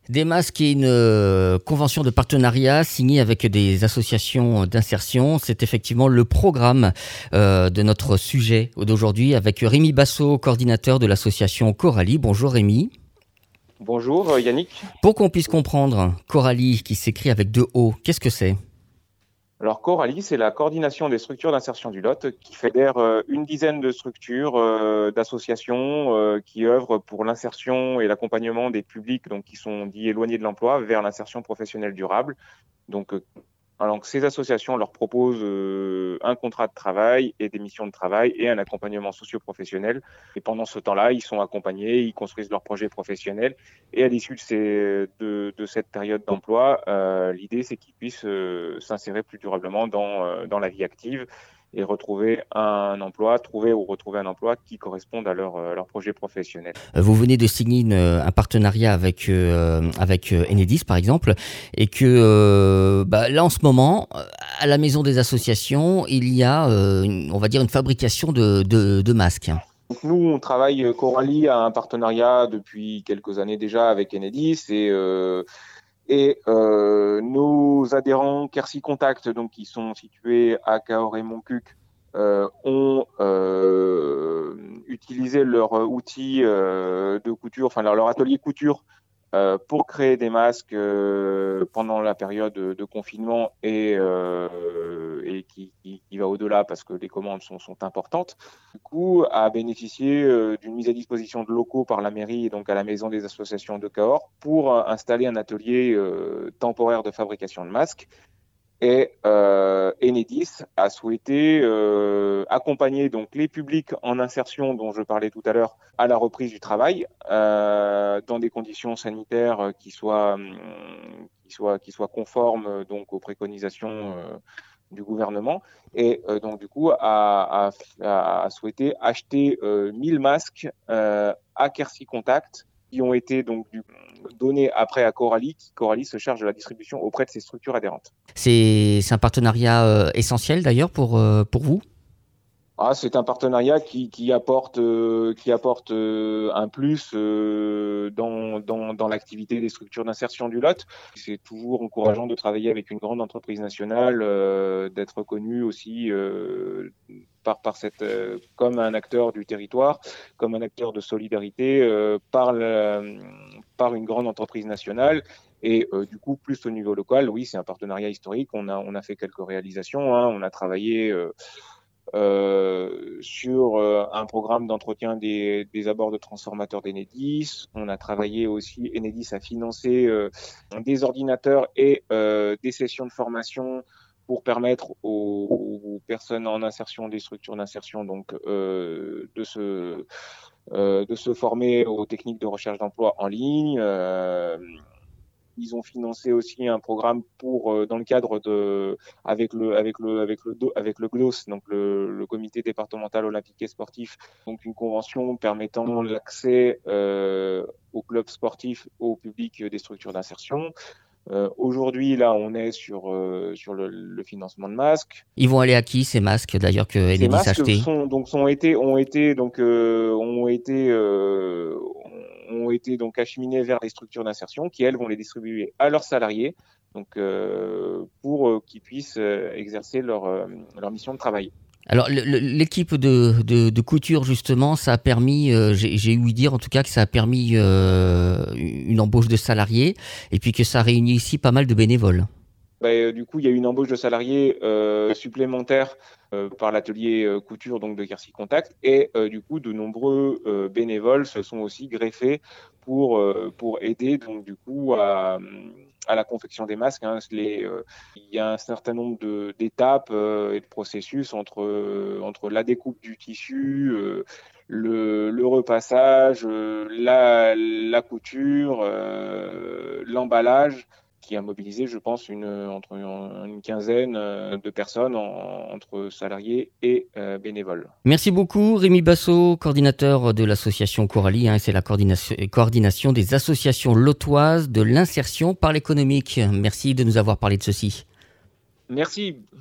Des masques et une convention de partenariat signée avec des associations d'insertion. C'est effectivement le programme de notre sujet d'aujourd'hui avec Rémi Basso, coordinateur de l'association Coralie. Bonjour Rémi. Bonjour Yannick. Pour qu'on puisse comprendre, Coralie qui s'écrit avec deux O, qu'est-ce que c'est? Alors Coralie, c'est la coordination des structures d'insertion du Lot qui fédère une dizaine de structures, d'associations qui œuvrent pour l'insertion et l'accompagnement des publics donc, qui sont dits éloignés de l'emploi vers l'insertion professionnelle durable. Donc, alors que ces associations leur proposent un contrat de travail et des missions de travail et un accompagnement socio-professionnel. Et pendant ce temps-là, ils sont accompagnés, ils construisent leurs projets professionnels. Et à l'issue de cette période d'emploi, l'idée, c'est qu'ils puissent s'insérer plus durablement dans la vie active et retrouver un emploi, trouver ou retrouver un emploi qui corresponde à leur projet professionnel. Vous venez de signer un partenariat avec Enedis par exemple, et que là en ce moment, à la maison des associations, il y a, on va dire, une fabrication de masques. Donc nous, on travaille, Coralie a un partenariat depuis quelques années déjà avec Enedis et nos adhérents Quercy Contact, donc qui sont situés à Cahors et Montcuq, ont utilisé leur outil de couture, enfin leur atelier couture pour créer des masques pendant la période de confinement et qui va au-delà parce que les commandes sont importantes. Du coup, a bénéficié d'une mise à disposition de locaux par la mairie et donc à la maison des associations de Cahors pour installer un atelier temporaire de fabrication de masques. Et Enedis a souhaité accompagner donc les publics en insertion dont je parlais tout à l'heure à la reprise du travail dans des conditions sanitaires qui soient conformes donc aux préconisations du gouvernement. Et donc du coup a souhaité acheter 1000 masques à Quercy Contact qui ont été donc donnés après à Coralie. Coralie se charge de la distribution auprès de ses structures adhérentes. C'est un partenariat essentiel d'ailleurs pour vous? C'est un partenariat qui apporte un plus dans l'activité des structures d'insertion du Lot. C'est toujours encourageant de travailler avec une grande entreprise nationale, d'être reconnu aussi par cette comme un acteur du territoire, comme un acteur de solidarité par une grande entreprise nationale. Et du coup, plus au niveau local, oui, c'est un partenariat historique. On a fait quelques réalisations. On a travaillé sur un programme d'entretien des abords de transformateurs d'Enedis. On a travaillé aussi, Enedis a financé des ordinateurs et des sessions de formation pour permettre aux personnes en insertion, des structures d'insertion, donc de se former aux techniques de recherche d'emploi en ligne. Ils ont financé aussi un programme pour dans le cadre avec le GLOS, donc le comité départemental olympique et sportif, donc une convention permettant l'accès aux clubs sportifs au public des structures d'insertion. Aujourd'hui, là, on est sur le financement de masques. Ils vont aller à qui ces masques d'ailleurs que Ces Enedis a masques acheté? ont été donc acheminés vers les structures d'insertion qui, elles, vont les distribuer à leurs salariés donc, pour qu'ils puissent exercer leur mission de travail. Alors l'équipe de couture justement, ça a permis, j'ai ouï dire en tout cas que ça a permis une embauche de salariés et puis que ça réunit ici pas mal de bénévoles. Du coup, il y a eu une embauche de salariés supplémentaire par l'atelier couture donc de Quercy Contact et du coup de nombreux bénévoles se sont aussi greffés pour aider donc du coup à la confection des masques. Il y a un certain nombre d'étapes et de processus entre la découpe du tissu, le repassage, la couture, l'emballage, qui a mobilisé, je pense, entre une quinzaine de personnes entre salariés et bénévoles. Merci beaucoup Rémi Basso, coordinateur de l'association Coralie, c'est la coordination des associations lotoises de l'insertion par l'économique. Merci de nous avoir parlé de ceci. Merci.